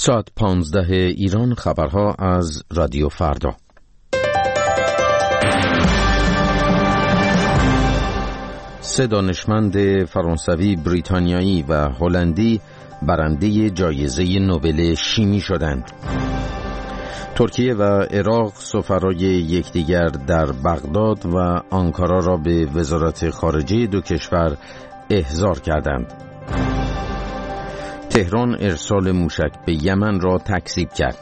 ساعت 15 ایران. خبرها از رادیو فردا. سه دانشمند فرانسوی، بریتانیایی و هلندی برنده جایزه نوبل شیمی شدند. ترکیه و عراق سفرای یکدیگر در بغداد و آنکارا را به وزارت خارجه دو کشور احضار کردند. تهران ارسال موشک به یمن را تکذیب کرد.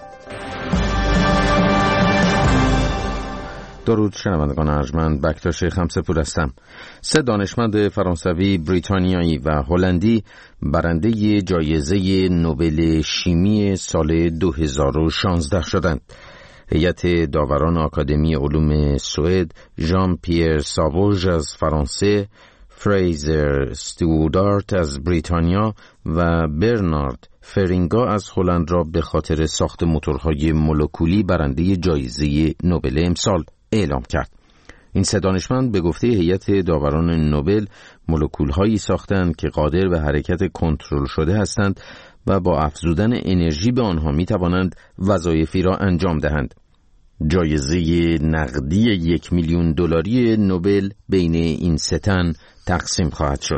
درود شنوندگان ارجمند، بکتاش خمسه‌پور هستم. سه دانشمند فرانسوی، بریتانیایی و هلندی برنده جایزه نوبل شیمی سال 2016 شدند. هیئت داوران آکادمی علوم سوئد، ژان پیر ساووژ از فرانسه، فریزر استیوارت از بریتانیا و برنارد فرینگا از هلند را به خاطر ساخت موتورهای مولکولی برنده جایزه نوبل امسال اعلام کرد. این سه دانشمند به گفته هیئت داوران نوبل مولکول‌هایی ساختند که قادر به حرکت کنترل شده هستند و با افزودن انرژی به آنها می‌توانند وظایفی را انجام دهند. جایزه نقدی $1,000,000 نوبل بین این سه تن تقسیم خواهد شد.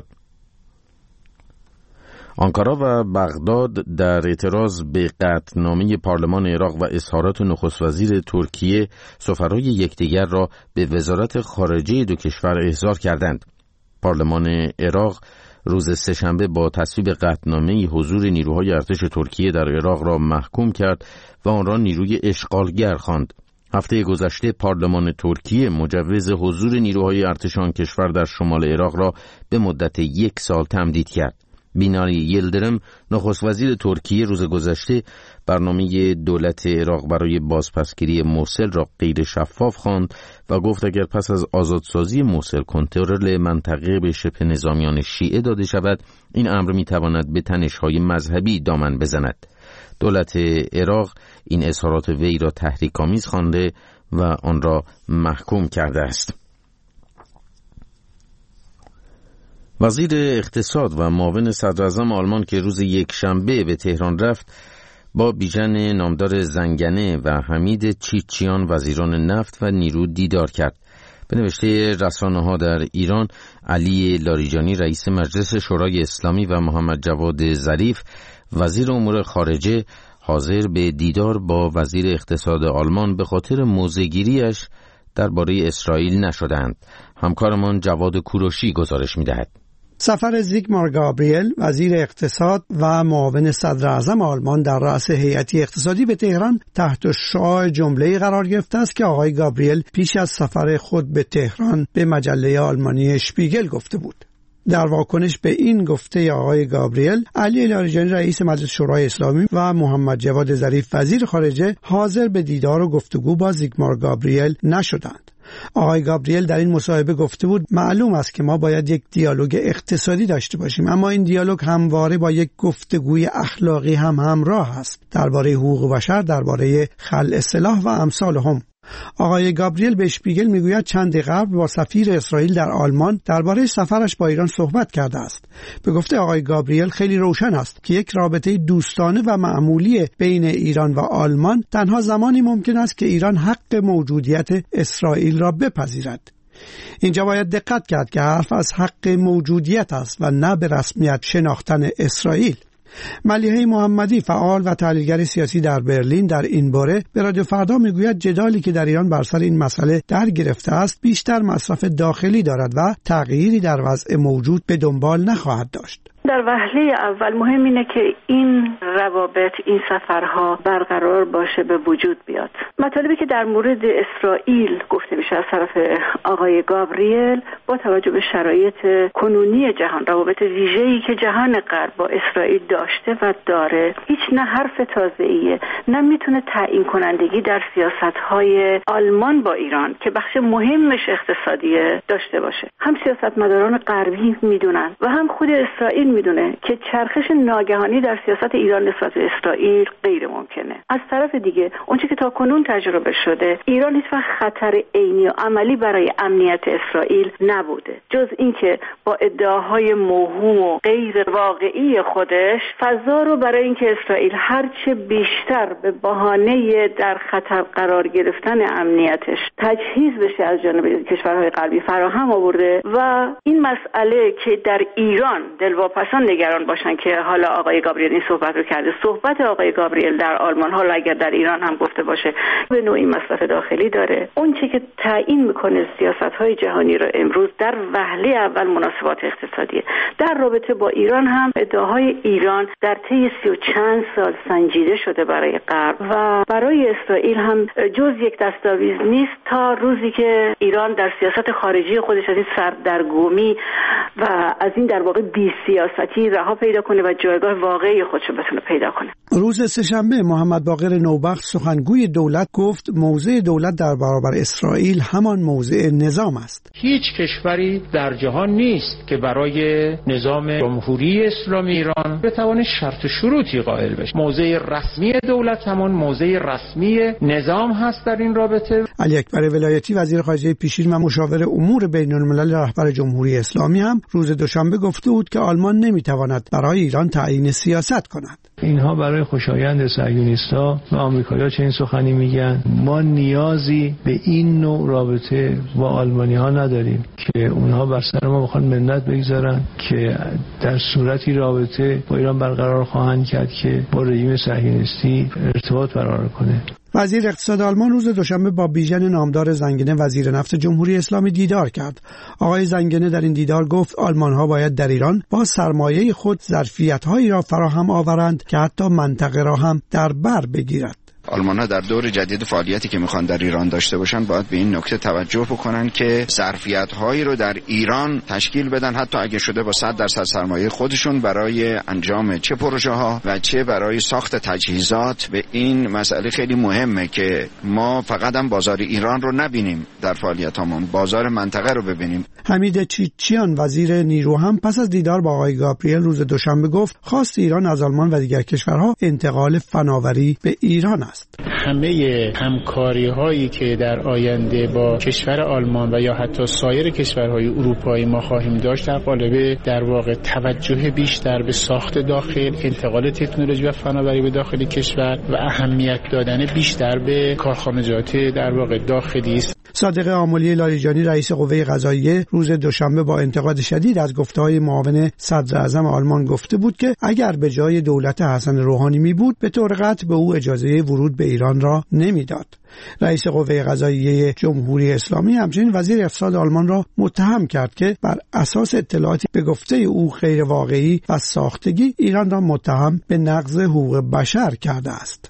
آنکارا و بغداد در اعتراض به قطعنامه پارلمان عراق و اظهارات نخست وزیر ترکیه سفرای یکدیگر را به وزارت خارجه دو کشور احضار کردند. پارلمان عراق روز سه‌شنبه با تصویب قطعنامه حضور نیروهای ارتش ترکیه در عراق را محکوم کرد و آن را نیروی اشغالگر خواند. هفته گذشته پارلمان ترکیه مجوز حضور نیروهای ارتش آن کشور در شمال عراق را به مدت 1 سال تمدید کرد. بیناری یلدرم نخست وزیر ترکیه روز گذشته برنامه دولت عراق برای بازپسگیری موصل را غیر شفاف خواند و گفت اگر پس از آزادسازی موصل کنترل منطقه به شبه نظامیان شیعه داده شود، این امر میتواند به تنش‌های مذهبی دامن بزند. دولت عراق این اظهارات وی را تحریک‌آمیز خوانده و آن را محکوم کرده است. وزیر اقتصاد و معاون صدراعظم آلمان که روز یکشنبه به تهران رفت، با بیژن نامدار زنگنه و حمید چیچیان وزیران نفت و نیرو دیدار کرد. به نوشته رسانه‌ها در ایران، علی لاریجانی رئیس مجلس شورای اسلامی و محمد جواد ظریف وزیر امور خارجه حاضر به دیدار با وزیر اقتصاد آلمان به خاطر موضع‌گیری‌اش درباره اسرائیل نشدند. همکارمان جواد کوروشی گزارش می‌دهد. سفر زیگمار گابریل وزیر اقتصاد و معاون صدراعظم آلمان در رأس هیئتی اقتصادی به تهران تحت شعاع جمله‌ای قرار گرفته است که آقای گابریل پیش از سفر خود به تهران به مجله آلمانی شپیگل گفته بود. در واکنش به این گفته آقای گابریل، علی لاریجانی رئیس مجلس شورای اسلامی و محمد جواد ظریف وزیر خارجه حاضر به دیدار و گفتگو با زیگمار گابریل نشدند. آقای گابریل در این مصاحبه گفته بود معلوم است که ما باید یک دیالوگ اقتصادی داشته باشیم، اما این دیالوگ همواره با یک گفتگوی اخلاقی هم همراه است درباره حقوق بشر، درباره خلع سلاح و امثالهم. آقای گابریل به شپیگل میگوید چند قبل با سفیر اسرائیل در آلمان درباره سفرش با ایران صحبت کرده است. به گفته آقای گابریل خیلی روشن است که یک رابطه دوستانه و معمولی بین ایران و آلمان تنها زمانی ممکن است که ایران حق موجودیت اسرائیل را بپذیرد. اینجا باید دقت کرد که حرف از حق موجودیت است و نه به رسمیت شناختن اسرائیل. ملیحه محمدی فعال و تحلیلگر سیاسی در برلین در این باره به رادیو فردا میگوید جدالی که در ایران بر سر این مسئله در گرفته است بیشتر مصرف داخلی دارد و تغییری در وضع موجود به دنبال نخواهد داشت. در وهله اول مهم اینه که این روابط، این سفرها برقرار باشه، به وجود بیاد. مطالبی که در مورد اسرائیل گفته میشه از طرف آقای گابریل با توجه به شرایط کنونی جهان، روابط ویژه‌ای که جهان غرب با اسرائیل داشته و داره، هیچ نه حرف تازه‌ایه، نه میتونه تعیین کنندگی در سیاست‌های آلمان با ایران که بخش مهمش اقتصادیه داشته باشه. هم سیاستمداران غربی میدونن و هم خود اسرائیل میدونه که چرخش ناگهانی در سیاست ایران نسبت به اسرائیل غیر ممکنه. از طرف دیگه اونچه که تا کنون تجربه شده، ایران هیچ وقت خطر عینی و عملی برای امنیت اسرائیل نبوده، جز اینکه با ادعاهای موهوم و غیر واقعی خودش فضا رو برای اینکه اسرائیل هرچه بیشتر به بهانه در خطر قرار گرفتن امنیتش تجهیز بشه از جانب کشورهای غربی فراهم آورده و این مسئله که در ایران دلواپسان نگران باشن که حالا آقای گابریل این صحبت رو کرده، صحبت آقای گابریل در آلمان حالا اگر در ایران هم گفته باشه به نوعی مصرف داخلی داره. اون چه که تعیین میکنه سیاست‌های جهانی رو امروز در وهله اول مناسبات اقتصادیه. در رابطه با ایران هم ادعاهای ایران در طی 30 و چند سال سنجیده شده برای غرب و برای اسرائیل هم جز یک دستاویز نیست تا روزی که ایران در سیاست خارجی خودش از این سردرگمی و از این در واقع بی سیاستی رها پیدا کنه و جایگاه واقعی خودش رو بتونه پیدا کنه. روز سه‌شنبه محمد باقر نوبخت سخنگوی دولت گفت موضع دولت در برابر اسرائیل همان موضع نظام است. هیچ کشوری در جهان نیست که برای نظام جمهوری اسلامی ایران بتواند شرط و شروطی قائل بشه. موضع رسمی دولت همان موضع رسمی نظام هست در این رابطه. علی اکبر ولایتی وزیر خارجه پیشین و مشاور امور بین الملل رهبر جمهوری اسلامی هم روز دوشنبه گفته بود که آلمان نمیتواند برای ایران تعیین سیاست کند. اینها برای خوشایند صهیونیست‌ها و آمریکایی‌ها چه این سخنی میگن؟ ما نیازی به این نوع رابطه با آلمانی‌ها نداریم که اونها بر سر ما بخوان منت بگذارن که در صورتی رابطه با ایران برقرار خواهند کرد که با رژیم صهیونیستی ارتباط برقرار کنه. وزیر اقتصاد آلمان روز دوشنبه با بیژن نامدار زنگنه وزیر نفت جمهوری اسلامی دیدار کرد. آقای زنگنه در این دیدار گفت آلمان‌ها باید در ایران با سرمایه خود ظرفیت‌هایی را فراهم آورند که حتی منطقه را هم در بر بگیرد. آلمان‌ها در دور جدید فعالیتی که میخوان در ایران داشته باشن باید به این نکته توجه بکنن که ظرفیت‌هایی رو در ایران تشکیل بدن، حتی اگه شده با 100% سرمایه خودشون، برای انجام چه پروژه‌ها و چه برای ساخت تجهیزات. به این مسئله خیلی مهمه که ما فقط هم بازار ایران رو نبینیم در فعالیتامون، بازار منطقه رو ببینیم. حمید چیچیان وزیر نیرو هم پس از دیدار با آقای گابریل روز دوشنبه گفت خواست ایران از آلمان و دیگر کشورها انتقال فناوری به ایران است. همه همکاری هایی که در آینده با کشور آلمان و یا حتی سایر کشورهای اروپایی ما خواهیم داشت در قالب در واقع توجه بیشتر به ساخت داخل، انتقال تکنولوژی و فناوری به داخل کشور و اهمیت دادن بیشتر به کارخانجات در واقع داخلی است. صادق آملی لاریجانی رئیس قوه قضاییه روز دوشنبه با انتقاد شدید از گفته‌های معاون صدر اعظم آلمان گفته بود که اگر به جای دولت حسن روحانی می بود به طور قطع به او اجازه ورود به ایران را نمیداد. رئیس قوه قضاییه جمهوری اسلامی همچنین وزیر اقتصاد آلمان را متهم کرد که بر اساس اطلاعاتی به گفته او غیر واقعی و ساختگی ایران را متهم به نقض حقوق بشر کرده است.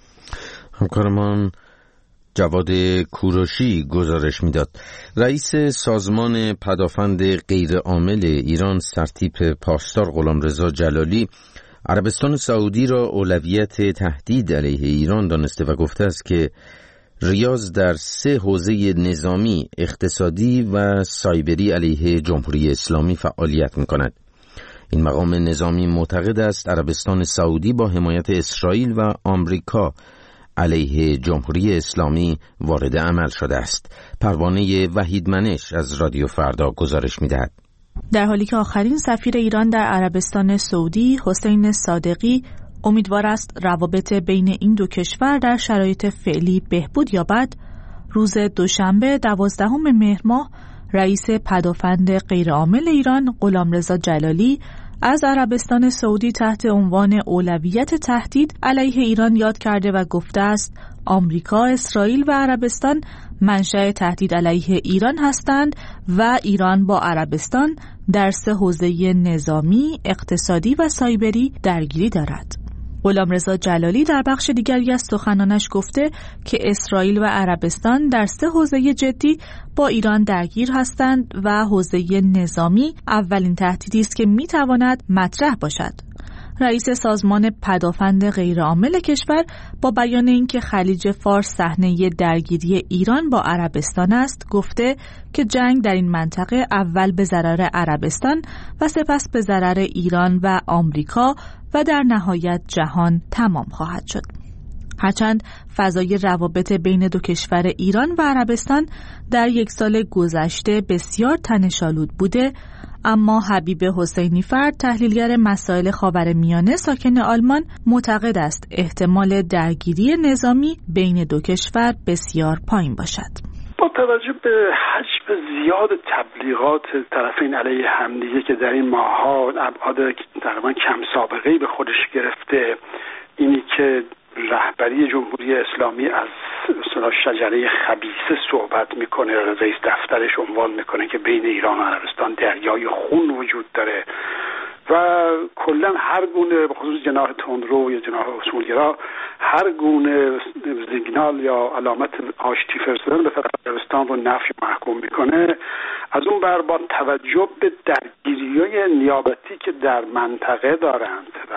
همکارمان جواد کوروشی گزارش میداد. رئیس سازمان پدافند غیرعامل ایران سرتیپ پاسدار غلامرضا جلالی عربستان سعودی را اولویت تهدید علیه ایران دانسته و گفته است که ریاض در 3 حوزه نظامی، اقتصادی و سایبری علیه جمهوری اسلامی فعالیت می‌کند. این مقام نظامی معتقد است عربستان سعودی با حمایت اسرائیل و آمریکا علیه جمهوری اسلامی وارد عمل شده است. پروانه وحید منش از رادیو فردا گزارش می‌دهد. در حالی که آخرین سفیر ایران در عربستان سعودی حسین صادقی امیدوار است روابط بین این دو کشور در شرایط فعلی بهبود یابد، روز دوشنبه 12 مهر ماه رئیس پدافند غیرعامل ایران غلامرضا جلالی از عربستان سعودی تحت عنوان اولویت تهدید علیه ایران یاد کرده و گفته است آمریکا، اسرائیل و عربستان منشأ تهدید علیه ایران هستند و ایران با عربستان در 3 حوزه نظامی، اقتصادی و سایبری درگیری دارد. غلامرضا جلالی در بخش دیگری از سخنانش گفته که اسرائیل و عربستان در 3 حوزه جدی با ایران درگیر هستند و حوزه نظامی اولین تهدیدی است که میتواند مطرح باشد. رئیس سازمان پدافند غیرعامل کشور با بیان اینکه خلیج فارس صحنه درگیری ایران با عربستان است، گفته که جنگ در این منطقه اول به ضرر عربستان و سپس به ضرر ایران و آمریکا و در نهایت جهان تمام خواهد شد. هرچند فضای روابط بین دو کشور ایران و عربستان در یک سال گذشته بسیار تنش‌آلود بوده، اما حبیب حسینی فرد، تحلیلگر مسائل خاورمیانه ساکن آلمان، معتقد است احتمال درگیری نظامی بین دو کشور بسیار پایین باشد. با توجه به حجم زیاد تبلیغات طرفین علیه همدیگه که در این ماه‌ها ابعاد تقریبا کم سابقه‌ای به خودش گرفته، اینی که رهبری جمهوری اسلامی از شجره خبیثه صحبت میکنه، رئیس دفترش عنوان میکنه که بین ایران و عربستان دریای خون وجود داره و کلا هر گونه، به خصوص جناح تندرو یا جناح اصولگرا، هر گونه سیگنال یا علامت آشتی فرستادن به طرف عربستان رو نفی محکوم میکنه. از اون بر با توجه به درگیری‌های نیابتی که در منطقه دارند و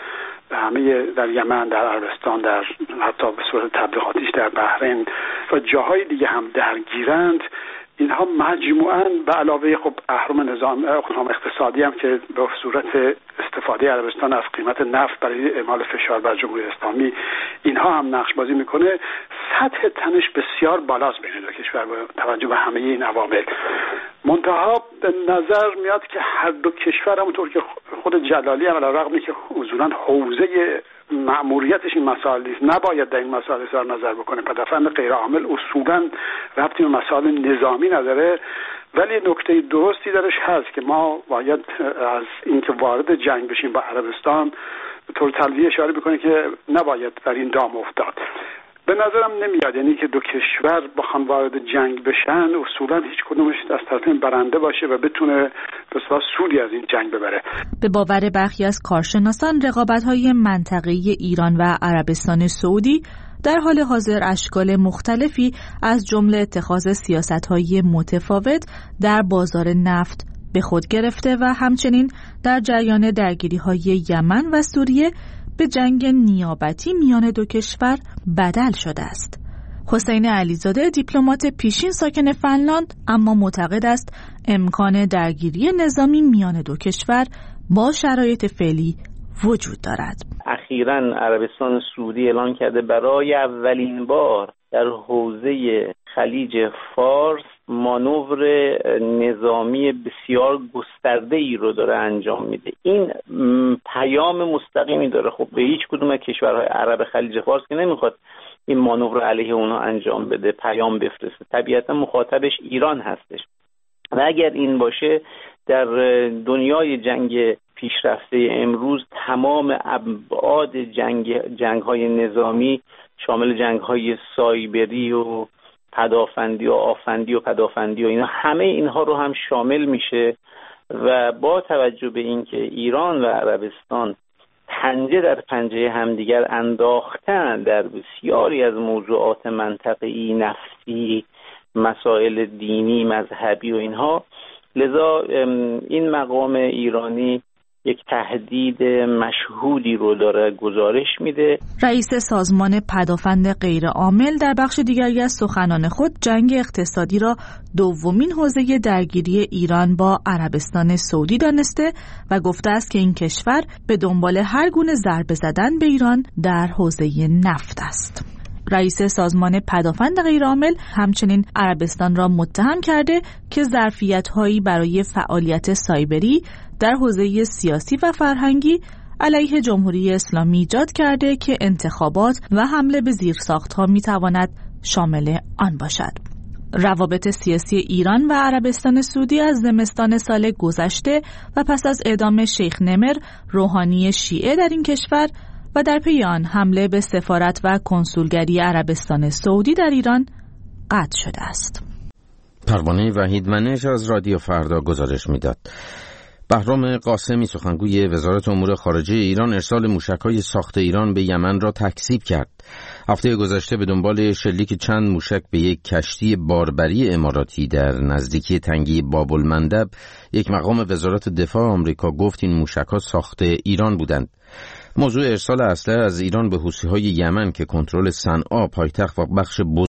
همه در یمن، در عربستان، در حتی به صورت تبلیغاتیش در بحرین و جاهای دیگه هم درگیرند، اینها مجموعاً به علاوه خب اهرم نظام اقتصادی هم که به صورت استفاده عربستان از قیمت نفت برای اعمال فشار بر جمهوری اسلامی، اینها هم نقش بازی میکنه. سطح تنش بسیار بالاست بین دو کشور با توجه به همه این عوامل. منتها به نظر میاد که هر دو کشور، همونطور که خود جلالی هم علیرغم که اصولاً حوزه مأموریتش این مسائل نیست، نباید در این مسائل اظهار نظر بکنه. پدافند غیرعامل اصولاً ربطی به مسائل نظامی نداره، ولی نکته درستی درش هست که ما باید از اینکه وارد جنگ بشیم با عربستان به طور تلویحی اشاره بکنیم که نباید در این دام افتاد. به نظرم نمیاد یعنی که دو کشور بخوان وارد جنگ بشن اصولا هیچ کدومش از طرفین برنده باشه و بتونه بسیار سودی از این جنگ ببره. به باور برخی از کارشناسان، رقابت‌های منطقه‌ای ایران و عربستان سعودی در حال حاضر اشکال مختلفی از جمله اتخاذ سیاست‌های متفاوت در بازار نفت به خود گرفته و همچنین در جریان درگیری‌های یمن و سوریه به جنگ نیابتی میان دو کشور بدل شده است. حسین علیزاده، دیپلمات پیشین ساکن فنلاند، اما معتقد است امکان درگیری نظامی میان دو کشور با شرایط فعلی وجود دارد. اخیراً عربستان سعودی اعلان کرده برای اولین بار در حوزه خلیج فارس مانور نظامی بسیار گسترده ای رو داره انجام میده. این پیام مستقیمی داره. خب به هیچ کدوم از کشورهای عرب خلیج فارس که نمیخواد این مانور علیه اونها انجام بده، پیام بفرسته. طبیعتا مخاطبش ایران هستش و اگر این باشه در دنیای جنگ پیشرفته امروز تمام ابعاد جنگ‌های نظامی شامل جنگ‌های سایبری و پدافندی و آفندی و پدافندی و اینا، همه اینها رو هم شامل میشه و با توجه به اینکه ایران و عربستان پنجه در پنجه همدیگر انداختن در بسیاری از موضوعات منطقه‌ای، نفتی، مسائل دینی، مذهبی و اینها، لذا این مقام ایرانی یک تهدید مشهودی رو داره گزارش میده. رئیس سازمان پدافند غیرعامل در بخش دیگری از سخنان خود جنگ اقتصادی را دومین حوزه درگیری ایران با عربستان سعودی دانسته و گفته است که این کشور به دنبال هر گونه ضربه زدن به ایران در حوزه نفت است. رئیس سازمان پدافند غیرعامل همچنین عربستان را متهم کرده که ظرفیت‌هایی برای فعالیت سایبری در حوزه سیاسی و فرهنگی علیه جمهوری اسلامی ایجاد کرده که انتخابات و حمله به زیرساخت‌ها می‌تواند شامل آن باشد. روابط سیاسی ایران و عربستان سعودی از زمستان سال گذشته و پس از اعدام شیخ نمر، روحانی شیعه در این کشور و در پی آن حمله به سفارت و کنسولگری عربستان سعودی در ایران قطع شده است. پروانه وحیدمنش از رادیو فردا گزارش میداد. بهرام قاسمی، سخنگوی وزارت امور خارجه ایران، ارسال موشک‌های ساخت ایران به یمن را تکذیب کرد. هفته گذشته به دنبال شلیک چند موشک به یک کشتی باربری اماراتی در نزدیکی تنگه باب المندب، یک مقام وزارت دفاع آمریکا گفت این موشک‌ها ساخت ایران بودند. موضوع ارسال اسلحه از ایران به حوثی‌های یمن که کنترل صنعا، پایتخت و بخش